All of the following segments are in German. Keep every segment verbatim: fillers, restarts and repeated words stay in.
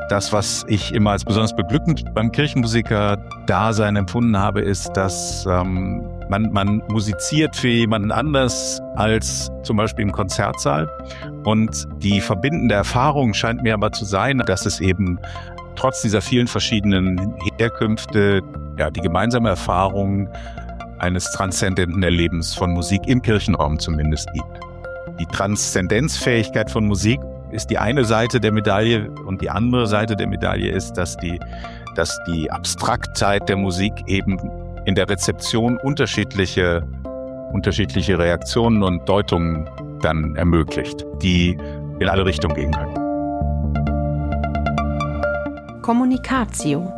Das, was ich immer als besonders beglückend beim Kirchenmusiker-Dasein empfunden habe, ist, dass ähm, man, man musiziert für jemanden anders als zum Beispiel im Konzertsaal. Und die verbindende Erfahrung scheint mir aber zu sein, dass es eben trotz dieser vielen verschiedenen Herkünfte ja die gemeinsame Erfahrung eines transzendenten Erlebens von Musik im Kirchenraum zumindest gibt. Die Transzendenzfähigkeit von Musik ist die eine Seite der Medaille und die andere Seite der Medaille ist, dass die, dass die Abstraktheit der Musik eben in der Rezeption unterschiedliche, unterschiedliche Reaktionen und Deutungen dann ermöglicht, die in alle Richtungen gehen können. Kommunikatio.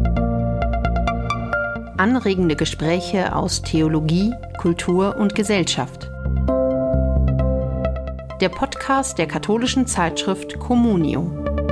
Anregende Gespräche aus Theologie, Kultur und Gesellschaft. Der Podcast der katholischen Zeitschrift Communio.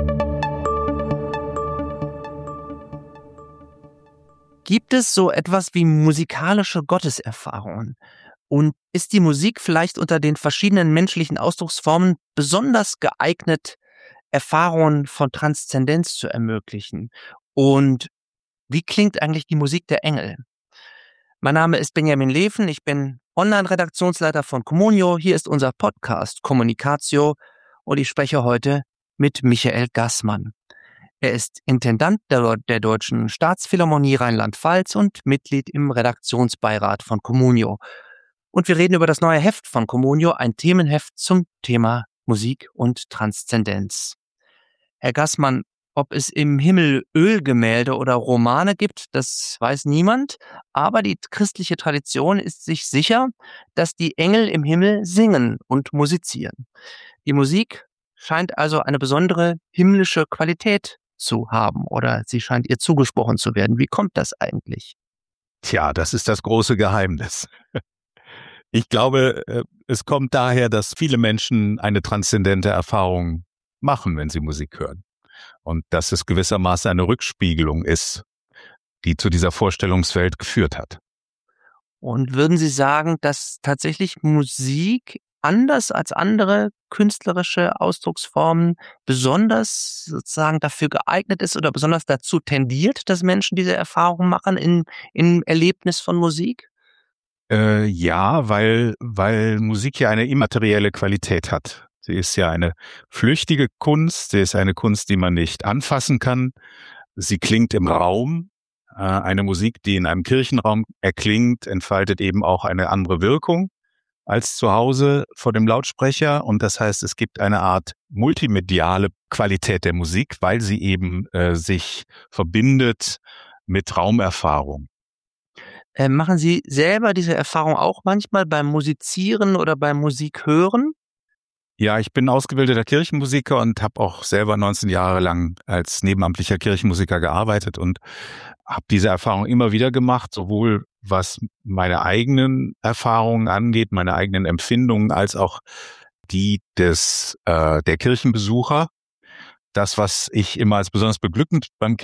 Gibt es so etwas wie musikalische Gotteserfahrungen? Und ist die Musik vielleicht unter den verschiedenen menschlichen Ausdrucksformen besonders geeignet, Erfahrungen von Transzendenz zu ermöglichen? Und wie klingt eigentlich die Musik der Engel? Mein Name ist Benjamin Leven, ich bin Online-Redaktionsleiter von Communio. Hier ist unser Podcast Kommunikatio und ich spreche heute mit Michael Gassmann. Er ist Intendant der, der Deutschen Staatsphilharmonie Rheinland-Pfalz und Mitglied im Redaktionsbeirat von Communio. Und wir reden über das neue Heft von Communio, ein Themenheft zum Thema Musik und Transzendenz. Herr Gassmann, ob es im Himmel Ölgemälde oder Romane gibt, das weiß niemand. Aber die christliche Tradition ist sich sicher, dass die Engel im Himmel singen und musizieren. Die Musik scheint also eine besondere himmlische Qualität zu haben oder sie scheint ihr zugesprochen zu werden. Wie kommt das eigentlich? Tja, das ist das große Geheimnis. Ich glaube, es kommt daher, dass viele Menschen eine transzendente Erfahrung machen, wenn sie Musik hören. Und dass es gewissermaßen eine Rückspiegelung ist, die zu dieser Vorstellungswelt geführt hat. Und würden Sie sagen, dass tatsächlich Musik anders als andere künstlerische Ausdrucksformen besonders sozusagen dafür geeignet ist oder besonders dazu tendiert, dass Menschen diese Erfahrung machen in, im Erlebnis von Musik? Äh, ja, weil, weil Musik ja eine immaterielle Qualität hat. Sie ist ja eine flüchtige Kunst, sie ist eine Kunst, die man nicht anfassen kann. Sie klingt im Raum. Eine Musik, die in einem Kirchenraum erklingt, entfaltet eben auch eine andere Wirkung als zu Hause vor dem Lautsprecher. Und das heißt, es gibt eine Art multimediale Qualität der Musik, weil sie eben äh, sich verbindet mit Raumerfahrung. Äh, machen Sie selber diese Erfahrung auch manchmal beim Musizieren oder beim Musikhören? Ja, ich bin ausgebildeter Kirchenmusiker und habe auch selber neunzehn Jahre lang als nebenamtlicher Kirchenmusiker gearbeitet und habe diese Erfahrung immer wieder gemacht, sowohl was meine eigenen Erfahrungen angeht, meine eigenen Empfindungen, als auch die des äh, der Kirchenbesucher. Das, was ich immer als besonders beglückend beim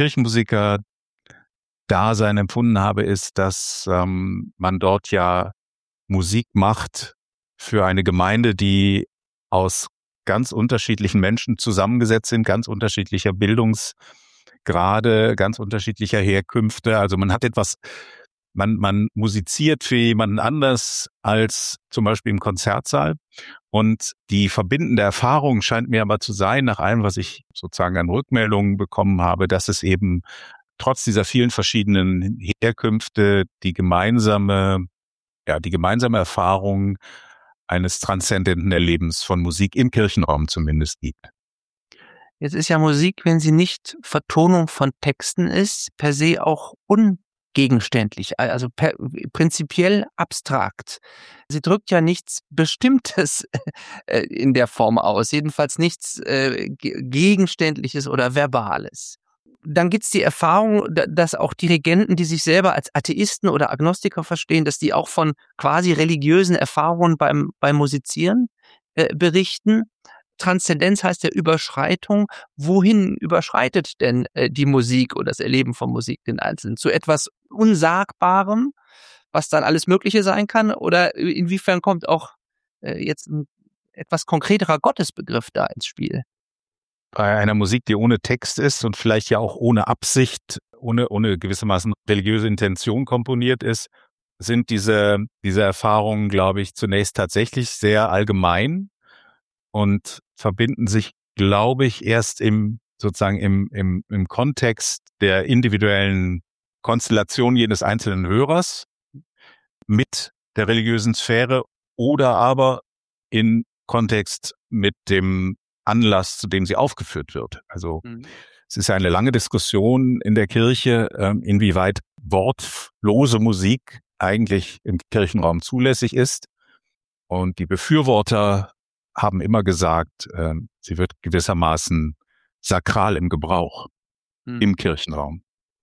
Kirchenmusiker-Dasein empfunden habe, ist, dass ähm, man dort ja Musik macht für eine Gemeinde, die aus ganz unterschiedlichen Menschen zusammengesetzt sind, ganz unterschiedlicher Bildungsgrade, ganz unterschiedlicher Herkünfte. Also man hat etwas, man, man musiziert für jemanden anders als zum Beispiel im Konzertsaal. Und die verbindende Erfahrung scheint mir aber zu sein, nach allem, was ich sozusagen an Rückmeldungen bekommen habe, dass es eben trotz dieser vielen verschiedenen Herkünfte die gemeinsame, ja, die gemeinsame Erfahrung eines transzendenten Erlebens von Musik im Kirchenraum zumindest gibt. Jetzt ist ja Musik, wenn sie nicht Vertonung von Texten ist, per se auch ungegenständlich, also per, prinzipiell abstrakt. Sie drückt ja nichts Bestimmtes in der Form aus, jedenfalls nichts äh, Gegenständliches oder Verbales. Dann gibt's die Erfahrung, dass auch Dirigenten, die sich selber als Atheisten oder Agnostiker verstehen, dass die auch von quasi religiösen Erfahrungen beim, beim Musizieren äh, berichten. Transzendenz heißt ja Überschreitung. Wohin überschreitet denn äh, die Musik oder das Erleben von Musik den Einzelnen? Zu etwas Unsagbarem, was dann alles Mögliche sein kann? Oder inwiefern kommt auch äh, jetzt ein etwas konkreterer Gottesbegriff da ins Spiel? bei einer Musik, die ohne Text ist und vielleicht ja auch ohne Absicht, ohne, ohne gewissermaßen religiöse Intention komponiert ist, sind diese, diese Erfahrungen, glaube ich, zunächst tatsächlich sehr allgemein und verbinden sich, glaube ich, erst im, sozusagen im, im, im Kontext der individuellen Konstellation jedes einzelnen Hörers mit der religiösen Sphäre oder aber in Kontext mit dem Anlass, zu dem sie aufgeführt wird. Also mhm. es ist eine lange Diskussion in der Kirche, ähm, inwieweit wortlose Musik eigentlich im Kirchenraum zulässig ist. Und die Befürworter haben immer gesagt, äh, sie wird gewissermaßen sakral im Gebrauch mhm. im Kirchenraum.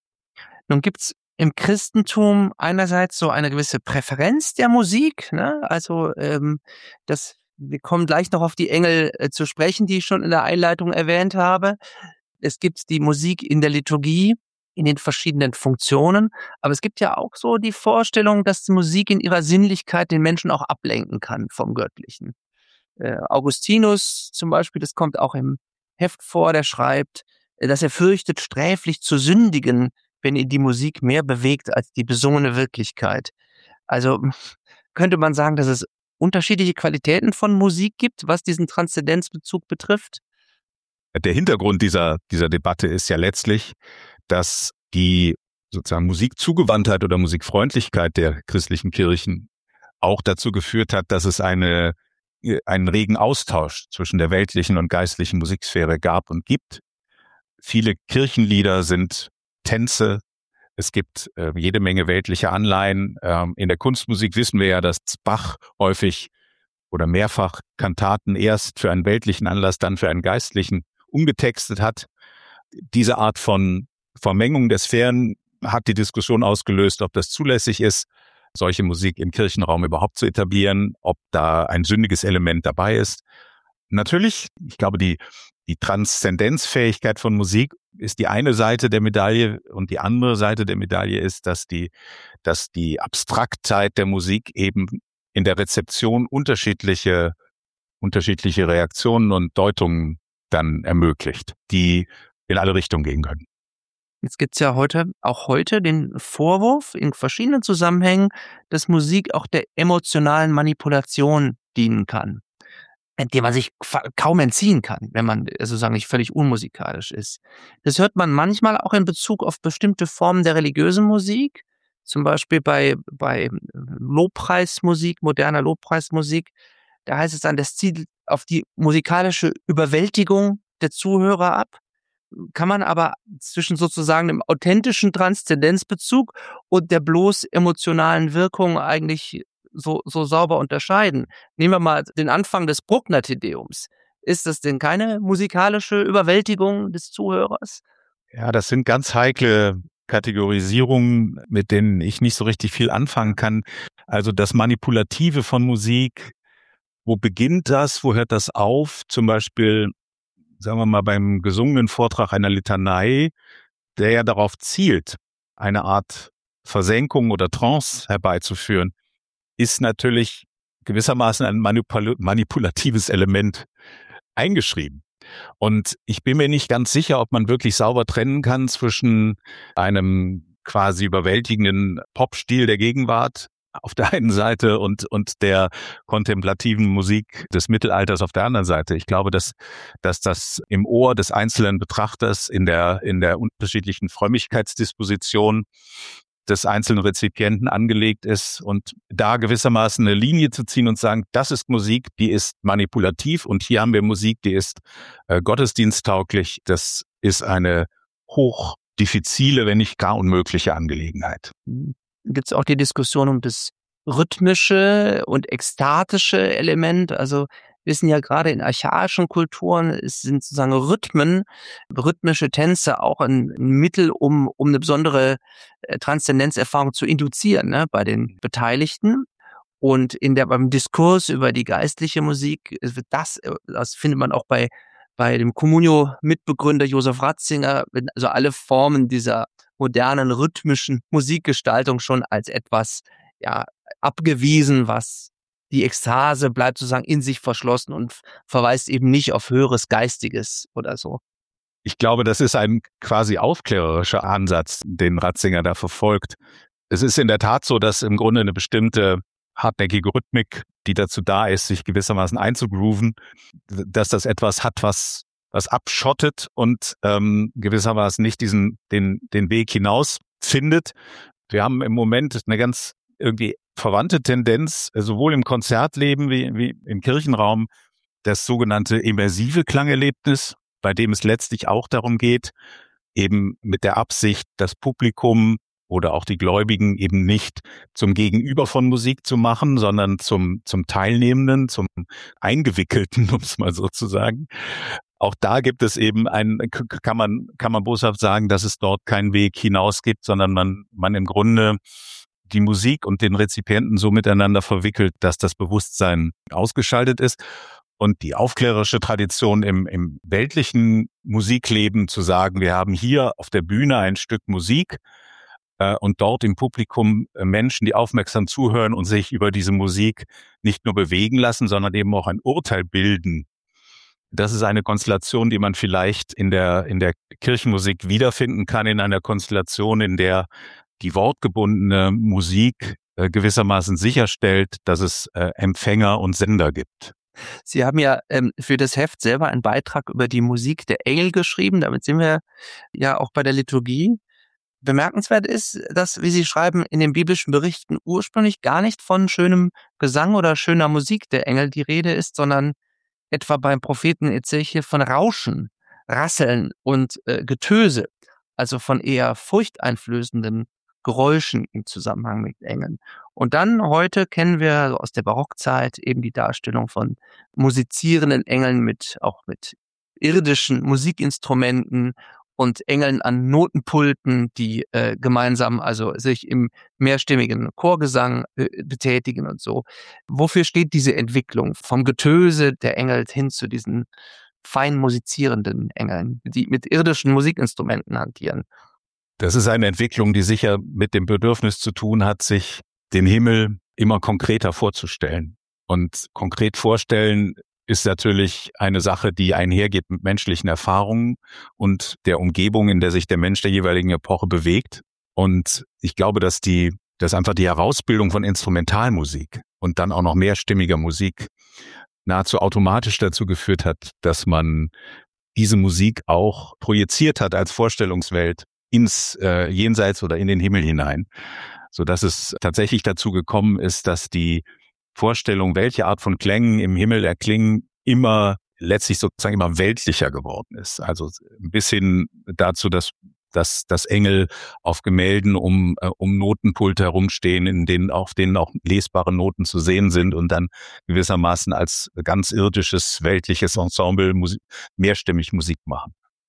Nun gibt's im Christentum einerseits so eine gewisse Präferenz der Musik, ne? Also ähm, das, wir kommen gleich noch auf die Engel äh, zu sprechen, die ich schon in der Einleitung erwähnt habe. Es gibt die Musik in der Liturgie, in den verschiedenen Funktionen, aber es gibt ja auch so die Vorstellung, dass die Musik in ihrer Sinnlichkeit den Menschen auch ablenken kann vom Göttlichen. Äh, Augustinus zum Beispiel, das kommt auch im Heft vor, der schreibt, äh, dass er fürchtet, sträflich zu sündigen, wenn ihn die Musik mehr bewegt als die besungene Wirklichkeit. Also könnte man sagen, dass es unterschiedliche Qualitäten von Musik gibt, was diesen Transzendenzbezug betrifft? Der Hintergrund dieser, dieser Debatte ist ja letztlich, dass die sozusagen Musikzugewandtheit oder Musikfreundlichkeit der christlichen Kirchen auch dazu geführt hat, dass es eine, einen regen Austausch zwischen der weltlichen und geistlichen Musiksphäre gab und gibt. Viele Kirchenlieder sind Tänze. Es gibt äh, jede Menge weltliche Anleihen. Ähm, in der Kunstmusik wissen wir ja, dass Bach häufig oder mehrfach Kantaten erst für einen weltlichen Anlass, dann für einen geistlichen umgetextet hat. Diese Art von Vermengung der Sphären hat die Diskussion ausgelöst, ob das zulässig ist, solche Musik im Kirchenraum überhaupt zu etablieren, ob da ein sündiges Element dabei ist. Natürlich, ich glaube, die, die Transzendenzfähigkeit von Musik ist die eine Seite der Medaille und die andere Seite der Medaille ist, dass die, dass die Abstraktheit der Musik eben in der Rezeption unterschiedliche, unterschiedliche Reaktionen und Deutungen dann ermöglicht, die in alle Richtungen gehen können. Jetzt gibt's ja heute, auch heute den Vorwurf in verschiedenen Zusammenhängen, dass Musik auch der emotionalen Manipulation dienen kann, dem man sich kaum entziehen kann, wenn man sozusagen nicht völlig unmusikalisch ist. Das hört man manchmal auch in Bezug auf bestimmte Formen der religiösen Musik, zum Beispiel bei, bei Lobpreismusik, moderner Lobpreismusik. Da heißt es dann, das zielt auf die musikalische Überwältigung der Zuhörer ab. Kann man aber zwischen sozusagen dem authentischen Transzendenzbezug und der bloß emotionalen Wirkung eigentlich so, so sauber unterscheiden. Nehmen wir mal den Anfang des Bruckner-Te-Deums. Ist das denn keine musikalische Überwältigung des Zuhörers? Ja, das sind ganz heikle Kategorisierungen, mit denen ich nicht so richtig viel anfangen kann. Also das Manipulative von Musik, wo beginnt das, wo hört das auf? Zum Beispiel, sagen wir mal, beim gesungenen Vortrag einer Litanei, der ja darauf zielt, eine Art Versenkung oder Trance herbeizuführen, ist natürlich gewissermaßen ein manipul- manipulatives Element eingeschrieben. Und ich bin mir nicht ganz sicher, ob man wirklich sauber trennen kann zwischen einem quasi überwältigenden Popstil der Gegenwart auf der einen Seite und und der kontemplativen Musik des Mittelalters auf der anderen Seite. Ich glaube, dass dass das im Ohr des einzelnen Betrachters in der in der unterschiedlichen Frömmigkeitsdisposition des einzelnen Rezipienten angelegt ist und da gewissermaßen eine Linie zu ziehen und sagen, das ist Musik, die ist manipulativ und hier haben wir Musik, die ist äh, gottesdiensttauglich. Das ist eine hoch diffizile, wenn nicht gar unmögliche Angelegenheit. Gibt es auch die Diskussion um das rhythmische und ekstatische Element. Also wir wissen ja gerade in archaischen Kulturen, es sind sozusagen Rhythmen, rhythmische Tänze auch ein Mittel, um um eine besondere Transzendenzerfahrung zu induzieren, ne, bei den Beteiligten. Und in der beim Diskurs über die geistliche Musik wird das, das findet man auch bei bei dem Communio-Mitbegründer Josef Ratzinger, also alle Formen dieser modernen rhythmischen Musikgestaltung schon als etwas ja abgewiesen, was die Ekstase bleibt sozusagen in sich verschlossen und verweist eben nicht auf höheres Geistiges oder so. Ich glaube, das ist ein quasi aufklärerischer Ansatz, den Ratzinger da verfolgt. Es ist in der Tat so, dass im Grunde eine bestimmte hartnäckige Rhythmik, die dazu da ist, sich gewissermaßen einzugrooven, dass das etwas hat, was was abschottet und ähm, gewissermaßen nicht diesen den den Weg hinaus findet. Wir haben im Moment eine ganz irgendwie verwandte Tendenz, sowohl im Konzertleben wie, wie im Kirchenraum, das sogenannte immersive Klangerlebnis, bei dem es letztlich auch darum geht, eben mit der Absicht, das Publikum oder auch die Gläubigen eben nicht zum Gegenüber von Musik zu machen, sondern zum zum Teilnehmenden, zum Eingewickelten, um es mal so zu sagen. Auch da gibt es eben ein, kann man kann man boshaft sagen, dass es dort keinen Weg hinaus gibt, sondern man man im Grunde die Musik und den Rezipienten so miteinander verwickelt, dass das Bewusstsein ausgeschaltet ist. Und die aufklärerische Tradition im, im weltlichen Musikleben zu sagen, wir haben hier auf der Bühne ein Stück Musik äh, und dort im Publikum äh, Menschen, die aufmerksam zuhören und sich über diese Musik nicht nur bewegen lassen, sondern eben auch ein Urteil bilden. Das ist eine Konstellation, die man vielleicht in der, in der Kirchenmusik wiederfinden kann, in einer Konstellation, in der die wortgebundene Musik äh, gewissermaßen sicherstellt, dass es äh, Empfänger und Sender gibt. Sie haben ja ähm, für das Heft selber einen Beitrag über die Musik der Engel geschrieben. Damit sind wir ja auch bei der Liturgie. Bemerkenswert ist, dass, wie Sie schreiben, in den biblischen Berichten ursprünglich gar nicht von schönem Gesang oder schöner Musik der Engel die Rede ist, sondern etwa beim Propheten Ezechiel von Rauschen, Rasseln und äh, Getöse, also von eher furchteinflößenden Geräuschen im Zusammenhang mit Engeln. Und dann heute kennen wir aus der Barockzeit eben die Darstellung von musizierenden Engeln mit auch mit irdischen Musikinstrumenten und Engeln an Notenpulten, die äh, gemeinsam also sich im mehrstimmigen Chorgesang äh, betätigen und so. Wofür steht diese Entwicklung vom Getöse der Engel hin zu diesen fein musizierenden Engeln, die mit irdischen Musikinstrumenten hantieren? Das ist eine Entwicklung, die sicher mit dem Bedürfnis zu tun hat, sich den Himmel immer konkreter vorzustellen. Und konkret vorstellen ist natürlich eine Sache, die einhergeht mit menschlichen Erfahrungen und der Umgebung, in der sich der Mensch der jeweiligen Epoche bewegt. Und ich glaube, dass die, dass einfach die Herausbildung von Instrumentalmusik und dann auch noch mehrstimmiger Musik nahezu automatisch dazu geführt hat, dass man diese Musik auch projiziert hat als Vorstellungswelt ins äh, Jenseits oder in den Himmel hinein, so dass es tatsächlich dazu gekommen ist, dass die Vorstellung, welche Art von Klängen im Himmel erklingen, immer letztlich sozusagen immer weltlicher geworden ist. Also bis hin dazu, dass dass, dass Engel auf Gemälden um äh, um Notenpulte herumstehen, in denen auf denen auch lesbare Noten zu sehen sind und dann gewissermaßen als ganz irdisches weltliches Ensemble Musik, mehrstimmig Musik machen.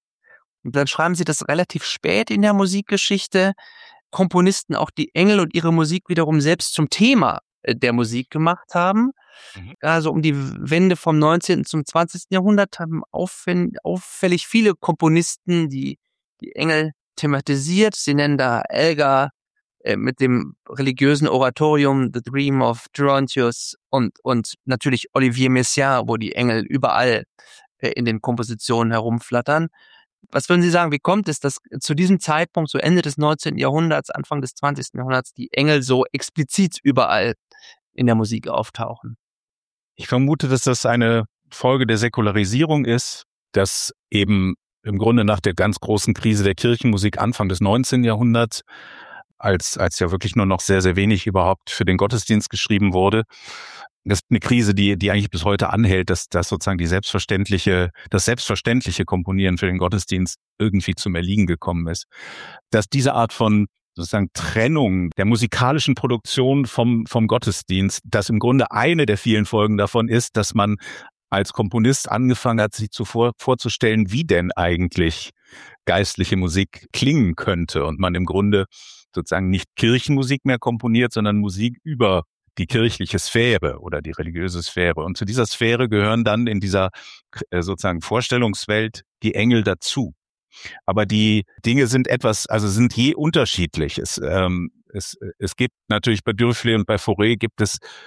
Und dann schreiben Sie das relativ spät in der Musikgeschichte. Komponisten auch die Engel und ihre Musik wiederum selbst zum Thema der Musik gemacht haben. Mhm. Also um die Wende vom neunzehnten zum zwanzigsten Jahrhundert haben auffällig viele Komponisten die, die Engel thematisiert. Sie nennen da Elgar äh, mit dem religiösen Oratorium The Dream of Gerontius und, und natürlich Olivier Messiaen, wo die Engel überall äh, in den Kompositionen herumflattern. Was würden Sie sagen, wie kommt es, dass zu diesem Zeitpunkt, so Ende des neunzehnten Jahrhunderts, Anfang des zwanzigsten Jahrhunderts, die Engel so explizit überall in der Musik auftauchen? Ich vermute, dass das eine Folge der Säkularisierung ist, dass eben im Grunde nach der ganz großen Krise der Kirchenmusik Anfang des neunzehnten Jahrhunderts, als, als ja wirklich nur noch sehr, sehr wenig überhaupt für den Gottesdienst geschrieben wurde, das ist eine Krise, die, die eigentlich bis heute anhält, dass, dass sozusagen die selbstverständliche, das selbstverständliche Komponieren für den Gottesdienst irgendwie zum Erliegen gekommen ist. Dass diese Art von sozusagen Trennung der musikalischen Produktion vom, vom Gottesdienst, dass im Grunde eine der vielen Folgen davon ist, dass man als Komponist angefangen hat, sich zuvor vorzustellen, wie denn eigentlich geistliche Musik klingen könnte und man im Grunde sozusagen nicht Kirchenmusik mehr komponiert, sondern Musik über die kirchliche Sphäre oder die religiöse Sphäre. Und zu dieser Sphäre gehören dann in dieser äh, sozusagen Vorstellungswelt die Engel dazu. Aber die Dinge sind etwas, also sind je unterschiedlich. Es, ähm, es, es gibt natürlich bei Dürfle und bei Fauré gibt es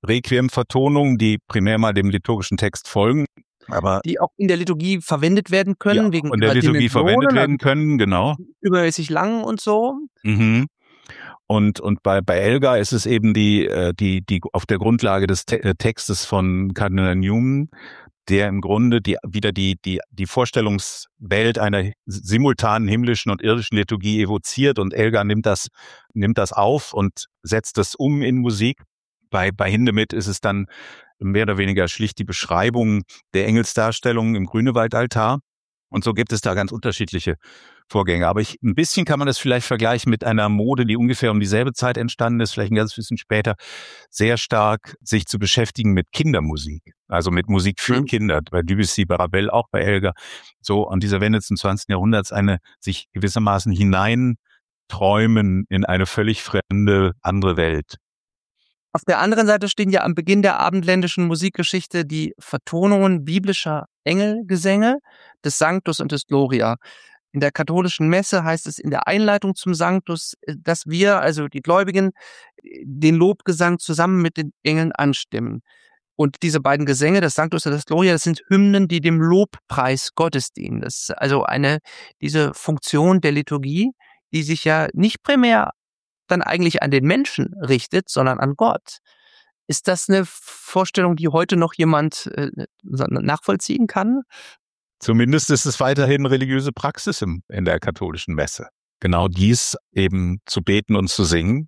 Requiem-Vertonungen, die primär mal dem liturgischen Text folgen. Aber die auch in der Liturgie verwendet werden können, ja, wegen in der Liturgie verwendet werden können, genau. Übermäßig lang und so. Mhm. Und, und bei, bei Elgar ist es eben die, die, die auf der Grundlage des Te- Textes von Kardinal Newman, der im Grunde die, wieder die, die, die Vorstellungswelt einer simultanen himmlischen und irdischen Liturgie evoziert, und Elgar nimmt das, nimmt das auf und setzt das um in Musik. Bei, bei Hindemith ist es dann mehr oder weniger schlicht die Beschreibung der Engelsdarstellung im Grünewaldaltar. Und so gibt es da ganz unterschiedliche Vorgänge. Aber ich, ein bisschen kann man das vielleicht vergleichen mit einer Mode, die ungefähr um dieselbe Zeit entstanden ist, vielleicht ein ganz bisschen später, sehr stark sich zu beschäftigen mit Kindermusik. Also mit Musik für mhm. Kinder, bei Debussy, bei Ravel, auch bei Elgar. So an dieser Wende zum zwanzigsten Jahrhunderts eine sich gewissermaßen hineinträumen in eine völlig fremde, andere Welt. Auf der anderen Seite stehen ja am Beginn der abendländischen Musikgeschichte die Vertonungen biblischer Engelgesänge, des Sanctus und des Gloria. In der katholischen Messe heißt es in der Einleitung zum Sanctus, dass wir, also die Gläubigen, den Lobgesang zusammen mit den Engeln anstimmen. Und diese beiden Gesänge, das Sanctus und das Gloria, das sind Hymnen, die dem Lobpreis Gottes dienen. Das ist also eine, diese Funktion der Liturgie, die sich ja nicht primär dann eigentlich an den Menschen richtet, sondern an Gott. Ist das eine Vorstellung, die heute noch jemand äh, nachvollziehen kann? Zumindest ist es weiterhin religiöse Praxis im, in der katholischen Messe. Genau dies eben zu beten und zu singen.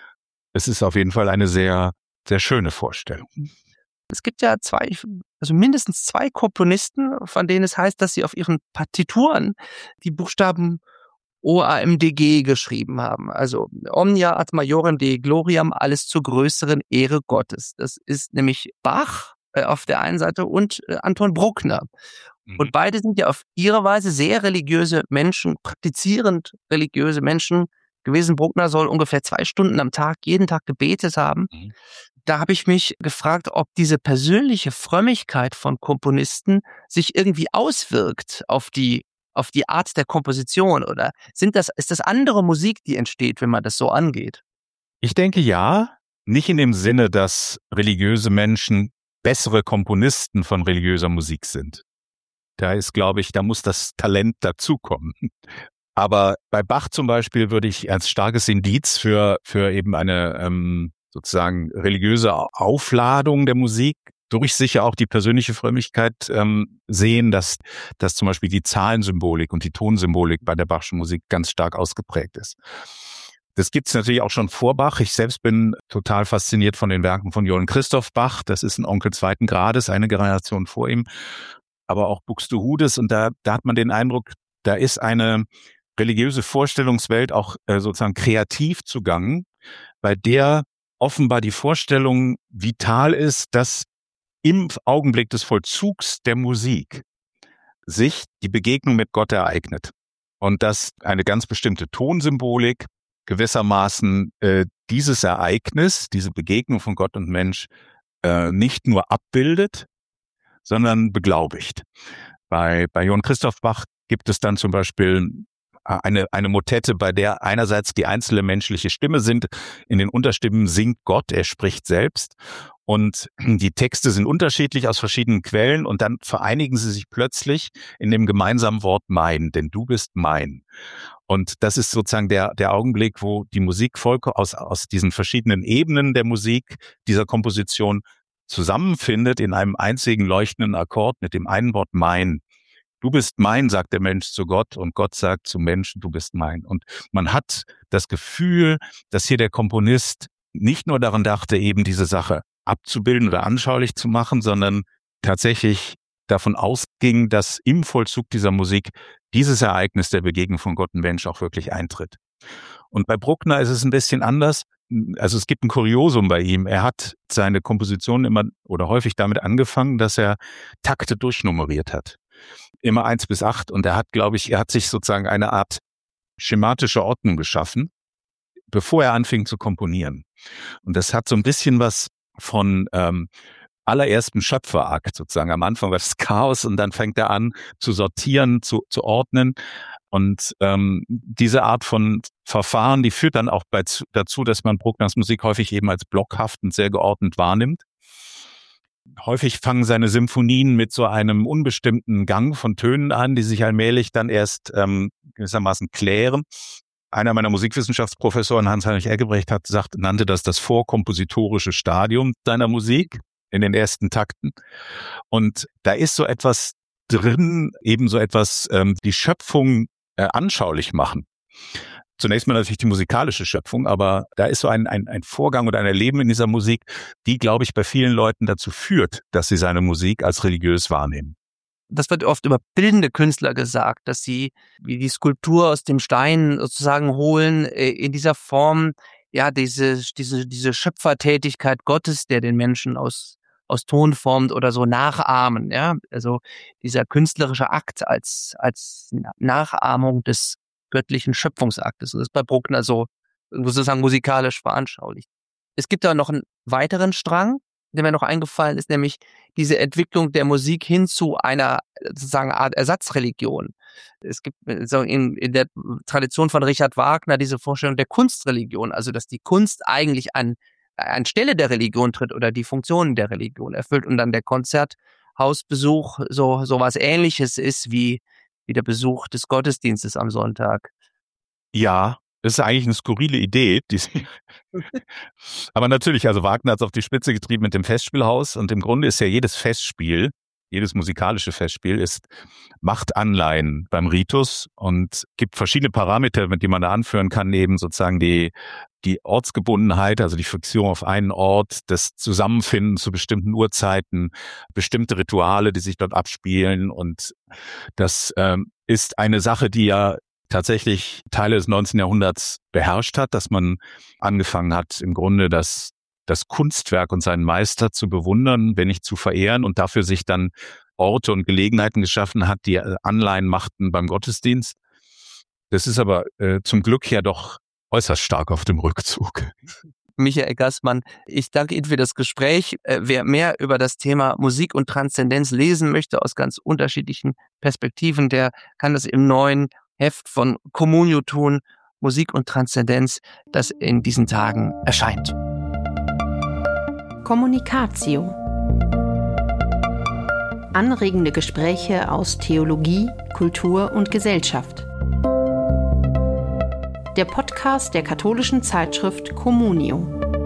Es ist auf jeden Fall eine sehr, sehr schöne Vorstellung. Es gibt ja zwei, also mindestens zwei Komponisten, von denen es heißt, dass sie auf ihren Partituren die Buchstaben O A M D G geschrieben haben. Also Omnia ad majorem Dei gloriam, alles zur größeren Ehre Gottes. Das ist nämlich Bach äh, auf der einen Seite und äh, Anton Bruckner. Mhm. Und beide sind ja auf ihre Weise sehr religiöse Menschen, praktizierend religiöse Menschen gewesen. Bruckner soll ungefähr zwei Stunden am Tag, jeden Tag gebetet haben. Mhm. Da habe ich mich gefragt, ob diese persönliche Frömmigkeit von Komponisten sich irgendwie auswirkt auf die auf die Art der Komposition, oder sind das, ist das andere Musik, die entsteht, wenn man das so angeht? Ich denke ja, nicht in dem Sinne, dass religiöse Menschen bessere Komponisten von religiöser Musik sind. Da ist, glaube ich, da muss das Talent dazukommen. Aber bei Bach zum Beispiel würde ich als starkes Indiz für, für eben eine ähm, sozusagen religiöse Aufladung der Musik durch sicher auch die persönliche Frömmigkeit ähm, sehen, dass, dass zum Beispiel die Zahlensymbolik und die Tonsymbolik bei der Bachschen Musik ganz stark ausgeprägt ist. Das gibt es natürlich auch schon vor Bach. Ich selbst bin total fasziniert von den Werken von Johann Christoph Bach. Das ist ein Onkel zweiten Grades, eine Generation vor ihm. Aber auch Buxtehudes. Und da, da hat man den Eindruck, da ist eine religiöse Vorstellungswelt auch äh, sozusagen kreativ zugange, bei der offenbar die Vorstellung vital ist, dass im Augenblick des Vollzugs der Musik sich die Begegnung mit Gott ereignet. Und dass eine ganz bestimmte Tonsymbolik gewissermaßen äh, dieses Ereignis, diese Begegnung von Gott und Mensch äh, nicht nur abbildet, sondern beglaubigt. Bei, bei Johann Christoph Bach gibt es dann zum Beispiel eine, eine Motette, bei der einerseits die einzelne menschliche Stimme sind. In den Unterstimmen singt Gott, er spricht selbst. Und die Texte sind unterschiedlich aus verschiedenen Quellen und dann vereinigen sie sich plötzlich in dem gemeinsamen Wort mein, denn du bist mein. Und das ist sozusagen der, der Augenblick, wo die Musik aus, aus diesen verschiedenen Ebenen der Musik, dieser Komposition zusammenfindet in einem einzigen leuchtenden Akkord mit dem einen Wort mein. Du bist mein, sagt der Mensch zu Gott, und Gott sagt zum Menschen, du bist mein. Und man hat das Gefühl, dass hier der Komponist nicht nur daran dachte, eben diese Sache abzubilden oder anschaulich zu machen, sondern tatsächlich davon ausging, dass im Vollzug dieser Musik dieses Ereignis der Begegnung von Gott und Mensch auch wirklich eintritt. Und bei Bruckner ist es ein bisschen anders. Also es gibt ein Kuriosum bei ihm. Er hat seine Kompositionen immer oder häufig damit angefangen, dass er Takte durchnummeriert hat. Immer eins bis acht. Und er hat, glaube ich, er hat sich sozusagen eine Art schematische Ordnung geschaffen, bevor er anfing zu komponieren. Und das hat so ein bisschen was von ähm, allerersten Schöpferakt sozusagen. Am Anfang war das Chaos und dann fängt er an zu sortieren, zu, zu ordnen. Und ähm, diese Art von Verfahren, die führt dann auch bei, dazu, dass man Bruckners Musik häufig eben als blockhaft und sehr geordnet wahrnimmt. Häufig fangen seine Symphonien mit so einem unbestimmten Gang von Tönen an, die sich allmählich dann erst ähm, gewissermaßen klären. Einer meiner Musikwissenschaftsprofessoren, Hans-Heinrich Eggebrecht, hat gesagt, nannte das das vorkompositorische Stadium seiner Musik in den ersten Takten. Und da ist so etwas drin, eben so etwas, ähm, die Schöpfung äh, anschaulich machen. Zunächst mal natürlich die musikalische Schöpfung, aber da ist so ein, ein, ein Vorgang oder ein Erleben in dieser Musik, die, glaube ich, bei vielen Leuten dazu führt, dass sie seine Musik als religiös wahrnehmen. Das wird oft über bildende Künstler gesagt, dass sie wie die Skulptur aus dem Stein sozusagen holen, in dieser Form, ja, diese, diese, diese Schöpfertätigkeit Gottes, der den Menschen aus, aus Ton formt oder so nachahmen, ja. Also dieser künstlerische Akt als, als Nachahmung des göttlichen Schöpfungsaktes. Und das ist bei Bruckner so sozusagen musikalisch veranschaulicht. Es gibt da noch einen weiteren Strang, der mir noch eingefallen ist, nämlich diese Entwicklung der Musik hin zu einer sozusagen Art Ersatzreligion. Es gibt so in, in der Tradition von Richard Wagner diese Vorstellung der Kunstreligion, also dass die Kunst eigentlich an, anstelle der Religion tritt oder die Funktionen der Religion erfüllt und dann der Konzerthausbesuch so, so was Ähnliches ist wie wie der Besuch des Gottesdienstes am Sonntag. Ja, das ist eigentlich eine skurrile Idee. Die Aber natürlich, also Wagner hat es auf die Spitze getrieben mit dem Festspielhaus und im Grunde ist ja jedes Festspiel, jedes musikalische Festspiel ist, macht Anleihen beim Ritus und gibt verschiedene Parameter, mit denen man da anführen kann, eben sozusagen die die Ortsgebundenheit, also die Fixierung auf einen Ort, das Zusammenfinden zu bestimmten Uhrzeiten, bestimmte Rituale, die sich dort abspielen. Und das ähm, ist eine Sache, die ja tatsächlich Teile des neunzehnten Jahrhunderts beherrscht hat, dass man angefangen hat, im Grunde das, das Kunstwerk und seinen Meister zu bewundern, wenn nicht zu verehren und dafür sich dann Orte und Gelegenheiten geschaffen hat, die Anleihen machten beim Gottesdienst. Das ist aber äh, zum Glück ja doch äußerst stark auf dem Rückzug. Michael Gassmann, ich danke Ihnen für das Gespräch. Wer mehr über das Thema Musik und Transzendenz lesen möchte, aus ganz unterschiedlichen Perspektiven, der kann das im neuen Heft von Communio tun, Musik und Transzendenz, das in diesen Tagen erscheint. Communicatio. Anregende Gespräche aus Theologie, Kultur und Gesellschaft. Der Podcast der katholischen Zeitschrift Communio.